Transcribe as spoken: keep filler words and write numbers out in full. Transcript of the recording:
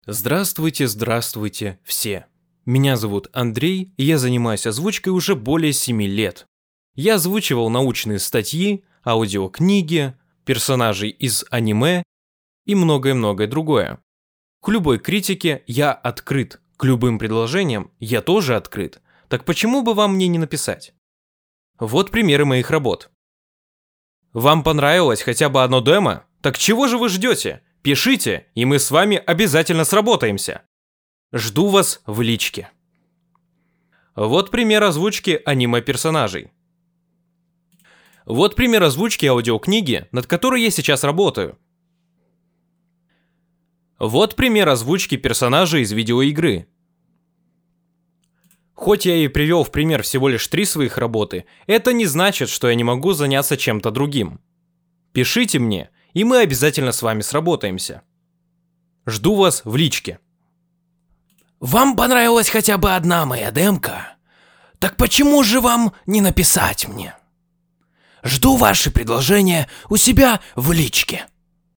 Здравствуйте, здравствуйте все. Меня зовут Андрей, и я занимаюсь озвучкой уже более семи лет. Я озвучивал научные статьи, аудиокниги, персонажей из аниме и многое-многое другое. К любой критике я открыт, к любым предложениям я тоже открыт. Так почему бы вам мне не написать? Вот примеры моих работ. Вам понравилось хотя бы одно демо? Так чего же вы ждете? Пишите, и мы с вами обязательно сработаемся. Жду вас в личке. Вот пример озвучки аниме-персонажей. Вот пример озвучки аудиокниги, над которой я сейчас работаю. Вот пример озвучки персонажей из видеоигры. Хоть я и привел в пример всего лишь три своих работы, это не значит, что я не могу заняться чем-то другим. Пишите мне, и мы обязательно с вами сработаемся. Жду вас в личке. Вам понравилась хотя бы одна моя демка? Так почему же вам не написать мне? Жду ваши предложения у себя в личке.